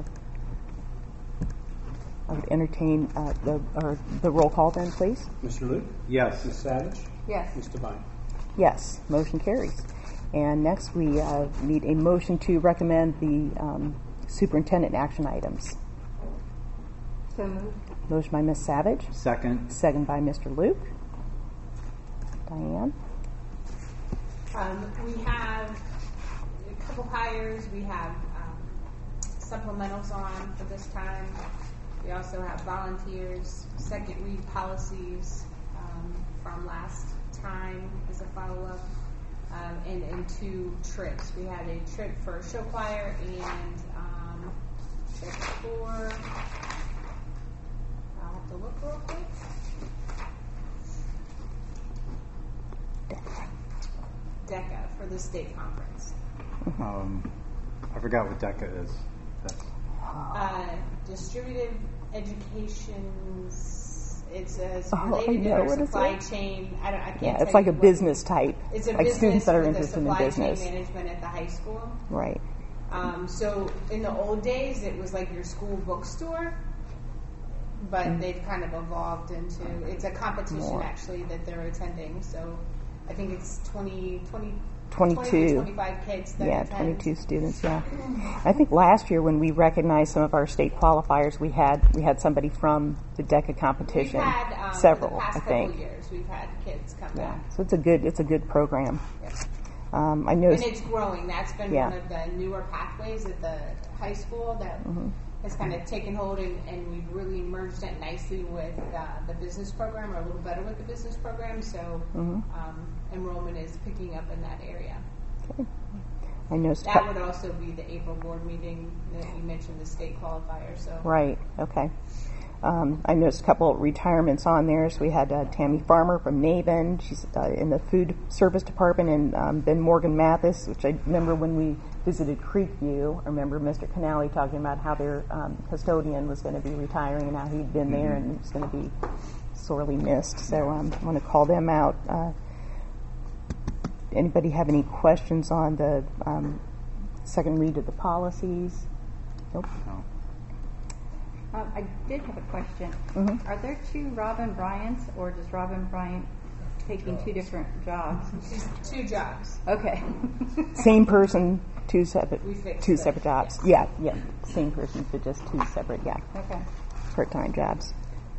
Speaker 2: I would entertain uh, the or the roll call then, please.
Speaker 1: Mister Luke?
Speaker 3: Yes.
Speaker 1: Miz Savage?
Speaker 7: Yes.
Speaker 1: Miz Devine?
Speaker 2: Yes, motion carries. And next we uh, need a motion to recommend the um, superintendent action items.
Speaker 7: So moved.
Speaker 2: Motion by Miz Savage,
Speaker 3: Second.
Speaker 2: second by Mister Luke. Diane?
Speaker 5: Um, we have a couple hires. We have um, supplementals on for this time. We also have volunteers, second read policies um, from last time as a follow-up, um, and, and two trips. We had a trip for show choir and um, trip for, I'll have to look real quick. DECA for the state conference.
Speaker 3: Um, I forgot what DECA is. That's,
Speaker 5: Uh, distributive education. It's a
Speaker 2: Oh,
Speaker 5: related
Speaker 2: I know.
Speaker 5: to their
Speaker 2: What is
Speaker 5: supply
Speaker 2: it?
Speaker 5: chain. I don't. I can't.
Speaker 2: Yeah,
Speaker 5: tell
Speaker 2: it's like
Speaker 5: you
Speaker 2: a
Speaker 5: what-
Speaker 2: business type,
Speaker 5: It's a
Speaker 2: like
Speaker 5: business
Speaker 2: students that are
Speaker 5: with a
Speaker 2: interested in
Speaker 5: supply
Speaker 2: business.
Speaker 5: chain management at the high school.
Speaker 2: Right.
Speaker 5: Um, so in the old days, it was like your school bookstore, but
Speaker 2: Mm.
Speaker 5: they've kind of evolved into. It's a competition
Speaker 2: More.
Speaker 5: actually that they're attending. So I think it's twenty, twenty,
Speaker 2: twenty-two.
Speaker 5: twenty to twenty-five kids that
Speaker 2: Yeah,
Speaker 5: attend.
Speaker 2: twenty-two students. Yeah, I think last year when we recognized some of our state qualifiers, we had we had somebody from the DECA competition.
Speaker 5: We've had um,
Speaker 2: Several,
Speaker 5: for the past
Speaker 2: I
Speaker 5: couple
Speaker 2: think.
Speaker 5: years. We've had kids come
Speaker 2: Yeah,
Speaker 5: back.
Speaker 2: so it's a good it's a good program.
Speaker 5: Yeah.
Speaker 2: Um, I
Speaker 5: And
Speaker 2: noticed.
Speaker 5: it's growing. That's been
Speaker 2: Yeah.
Speaker 5: one of the newer pathways at the high school that
Speaker 2: Mm-hmm.
Speaker 5: has kind of taken hold, and, and we've really merged it nicely with uh, the business program, or a little better with the business program. So
Speaker 2: Mm-hmm.
Speaker 5: um, enrollment is picking up in that area.
Speaker 2: I noticed.
Speaker 5: That would also be the April board meeting that you mentioned, the state qualifier. So
Speaker 2: Right. Okay. Um, I noticed a couple retirements on there. So we had uh, Tammy Farmer from Naven. She's uh, in the food service department, and um, Ben Morgan Mathis, which I remember when we visited Creekview. I remember Mister Canale talking about how their um, custodian was going to be retiring and how he'd been there and was going to be sorely missed. So um, I want to call them out. Uh, anybody have any questions on the um, second read of the policies? Nope.
Speaker 3: no.
Speaker 7: Um, I did have a question.
Speaker 2: Mhm.
Speaker 7: Are there two Robin Bryants, or does Robin Bryant taking two different jobs?
Speaker 5: she's two jobs.
Speaker 7: Okay.
Speaker 2: Same person, two separate,
Speaker 5: We fixed
Speaker 2: two
Speaker 5: that,
Speaker 2: separate jobs. Yeah, yeah, same person, but just two separate, yeah,
Speaker 7: Okay.
Speaker 2: part-time jobs.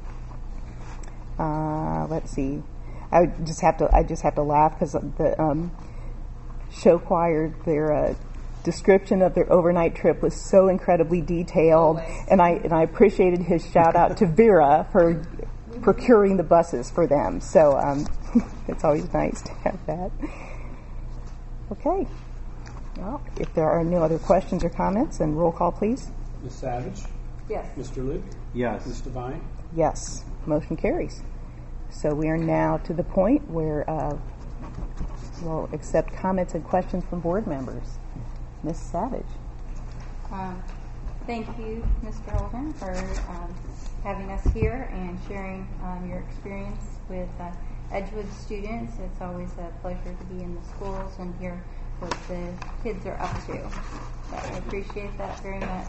Speaker 2: Uh, let's see. I would just have to. I just have to laugh because the um, show choir, their uh, description of their overnight trip was so incredibly detailed,
Speaker 5: Always.
Speaker 2: and I and I appreciated his shout out to Vera for procuring the buses for them. So um, it's always nice to have that. Okay. Well, if there are no other questions or comments, then roll call, please.
Speaker 1: Miz Savage?
Speaker 7: Yes.
Speaker 1: Mister Luke?
Speaker 3: Yes.
Speaker 1: Miz Devine?
Speaker 2: Yes. Motion carries. So we are now to the point where uh, we'll accept comments and questions from board members. Miz Savage.
Speaker 7: Um, thank you, Mister Holden, for um, having us here and sharing um, your experience with uh, Edgewood students. It's always a pleasure to be in the schools and hear what the kids are up to. So I appreciate that very much.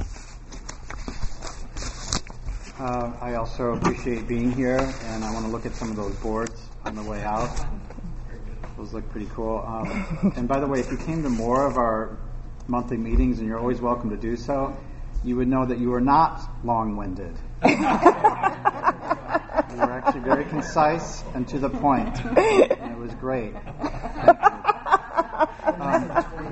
Speaker 3: Uh, I also appreciate being here, and I want to look at some of those boards on the way out. Those look pretty cool. Um, and by the way, if you came to more of our monthly meetings, and you're always welcome to do so, you would know that you are not long-winded. You were actually very concise and to the point, and it was great. Thank you. Um,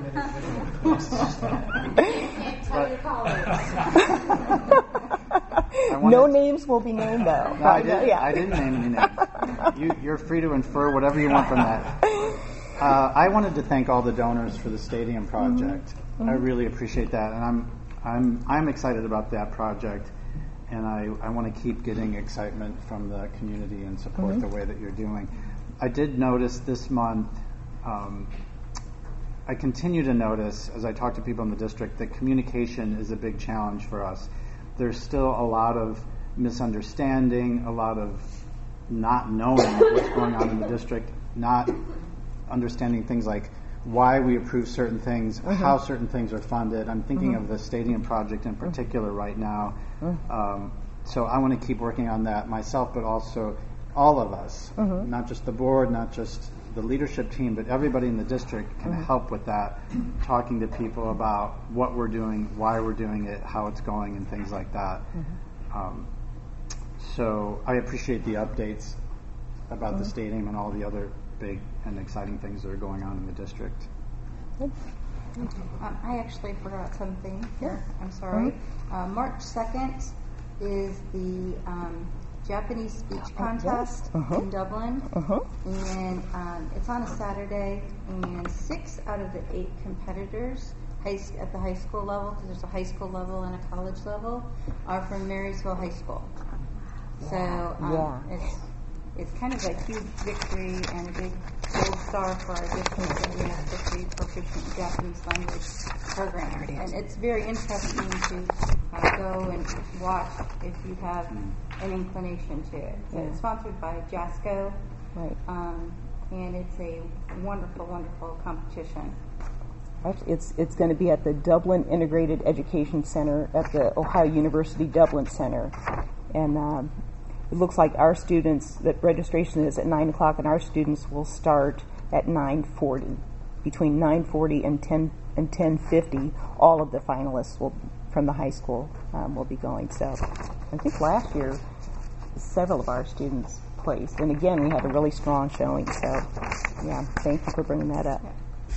Speaker 2: No names will be named, though.
Speaker 3: No, I didn't. Yeah. I didn't name any names. You, you're free to infer whatever you want from that. Uh, I wanted to thank all the donors for the stadium project. Mm-hmm. I really appreciate that, and I'm I'm I'm excited about that project, and I, I want to keep getting excitement from the community and support mm-hmm. the way that you're doing. I did notice this month. Um, I continue to notice as I talk to people in the district that communication is a big challenge for us. There's still a lot of misunderstanding, a lot of not knowing what's going on in the district, not understanding things like why we approve certain things, mm-hmm. how certain things are funded. I'm thinking mm-hmm. of the stadium project in particular right now. Mm-hmm. Um, so I want to keep working on that myself, but also all of us, mm-hmm. not just the board, not just the leadership team, but everybody in the district can mm-hmm. help with that, talking to people about what we're doing, why we're doing it, how it's going, and things like that. Mm-hmm. Um, so I appreciate the updates about mm-hmm. the stadium and all the other big and exciting things that are going on in the district.
Speaker 7: Um, I actually forgot something here. I'm sorry. Mm-hmm. Uh, March second is the um, Japanese speech contest uh-huh. in Dublin, uh-huh. and um, it's on a Saturday, and six out of the eight competitors high, at the high school level, because there's a high school level and a college level, are from Marysville High School. So um, yeah. it's it's kind of a huge victory and a big gold star for our district that we have fifty proficient Japanese language program. And it's very interesting to uh, go and watch if you have an inclination to it. So yeah. It's sponsored by JASCO,
Speaker 2: right.
Speaker 7: um, and it's a wonderful, wonderful competition.
Speaker 2: Actually, it's it's going to be at the Dublin Integrated Education Center at the Ohio University Dublin Center, and um, it looks like our students, that registration is at nine o'clock, and our students will start at nine forty. Between nine forty and ten and ten fifty, all of the finalists will from the high school um, will be going. So I think last year several of our students placed, and again we had a really strong showing. So yeah, thank you for bringing that up.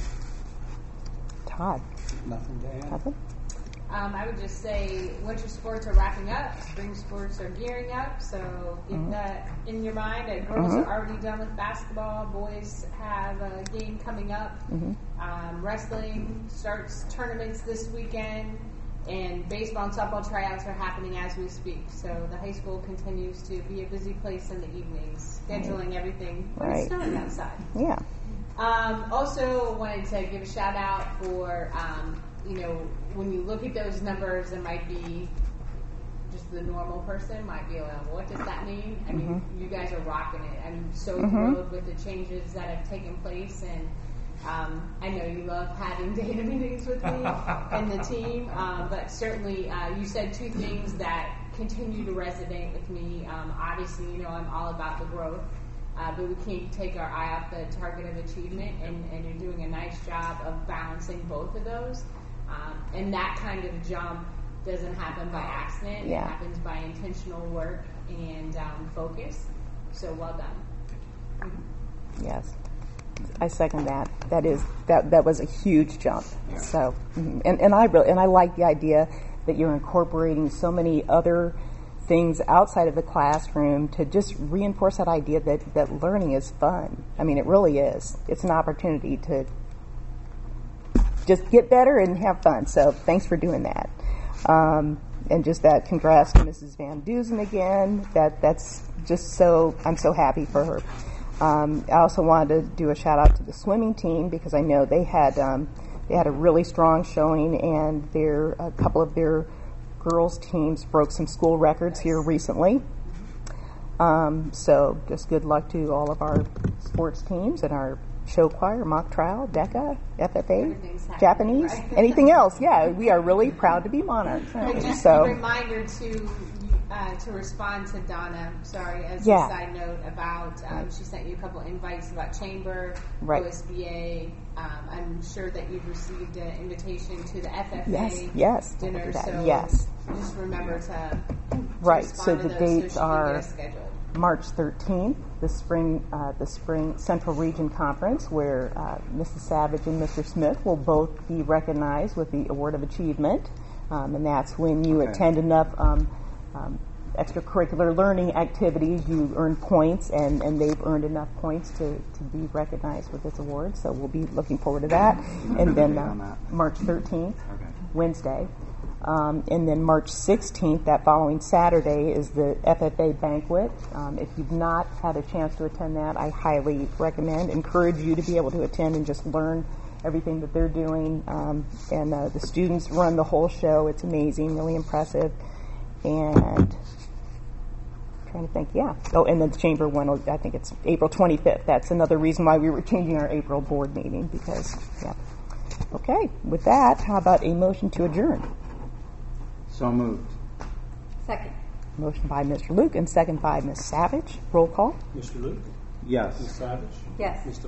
Speaker 2: Todd.
Speaker 1: Nothing to add.
Speaker 2: Nothing?
Speaker 5: Um, I would just say winter sports are wrapping up, spring sports are gearing up, so keep mm-hmm. that in your mind. And girls mm-hmm. are already done with basketball, boys have a game coming up. Mm-hmm. Um, wrestling starts tournaments this weekend, and baseball and softball tryouts are happening as we speak. So the high school continues to be a busy place in the evenings, scheduling right. everything when
Speaker 2: right.
Speaker 5: it's snowing outside.
Speaker 2: Yeah.
Speaker 5: Um, also wanted to give a shout out for, um, you know, when you look at those numbers, there might be just the normal person might be like, well, what does that mean? I mean, mm-hmm. you guys are rocking it. I'm so mm-hmm. thrilled with the changes that have taken place, and um, I know you love having data meetings with me and the team, um, but certainly uh, you said two things that continue to resonate with me. Um, obviously, you know, I'm all about the growth. Uh, but we can't take our eye off the target of achievement, and, and you're doing a nice job of balancing both of those. Um, and that kind of jump doesn't happen by accident.
Speaker 2: Yeah.
Speaker 5: It happens by intentional work and um, focus. So well done. Mm-hmm.
Speaker 2: Yes, I second that. That is that that was a huge jump.
Speaker 1: Yeah.
Speaker 2: So, mm-hmm. and and I really and I like the idea that you're incorporating so many other things outside of the classroom to just reinforce that idea that, that learning is fun. I mean, it really is. It's an opportunity to just get better and have fun. So thanks for doing that. Um, and just that congrats to Missus Van Dusen again. That that's just so, I'm so happy for her. Um, I also wanted to do a shout out to the swimming team because I know they had um, they had a really strong showing, and their a couple of their girls teams broke some school records here recently. Um, so just good luck to all of our sports teams and our show choir, mock trial, DECA, F F A, Japanese,
Speaker 5: right?
Speaker 2: anything else. Yeah, we are really proud to be Monarchs.
Speaker 5: And just
Speaker 2: So,
Speaker 5: a reminder to uh, to respond to Donna, sorry, as
Speaker 2: Yeah.
Speaker 5: a side note about, um, she sent you a couple invites about Chamber,
Speaker 2: Right.
Speaker 5: O S B A. Um, I'm sure that you've received an invitation to the F F A
Speaker 2: yes, yes,
Speaker 5: dinner,
Speaker 2: I'll do that.
Speaker 5: so
Speaker 2: yes.
Speaker 5: just remember to, to
Speaker 2: Right,
Speaker 5: respond
Speaker 2: so
Speaker 5: to
Speaker 2: the
Speaker 5: those
Speaker 2: dates
Speaker 5: so she can
Speaker 2: are-
Speaker 5: get us scheduled.
Speaker 2: March thirteenth, the spring, uh, the spring Central Region Conference, where uh, Missus Savage and Mister Smith will both be recognized with the Award of Achievement, um, and that's when you
Speaker 3: Okay.
Speaker 2: attend enough um, um, extracurricular learning activities, you earn points, and, and they've earned enough points to, to be recognized with this award. So we'll be looking forward to that. And then
Speaker 3: date on
Speaker 2: uh,
Speaker 3: that?
Speaker 2: March thirteenth,
Speaker 3: Okay.
Speaker 2: Wednesday. Um, and then March sixteenth, that following Saturday, is the F F A banquet. Um, if you've not had a chance to attend that, I highly recommend, encourage you to be able to attend and just learn everything that they're doing. Um, and uh, the students run the whole show. It's amazing, really impressive. And trying to think, yeah. Oh, and then the Chamber one, I think it's April twenty-fifth. That's another reason why we were changing our April board meeting, because, yeah. Okay, with that, how about a motion to adjourn?
Speaker 3: So moved.
Speaker 7: Second.
Speaker 2: Motion by Mister Luke and second by Miz Savage. Roll call.
Speaker 1: Mister Luke?
Speaker 3: Yes.
Speaker 1: Miz Savage?
Speaker 7: Yes.
Speaker 1: Mister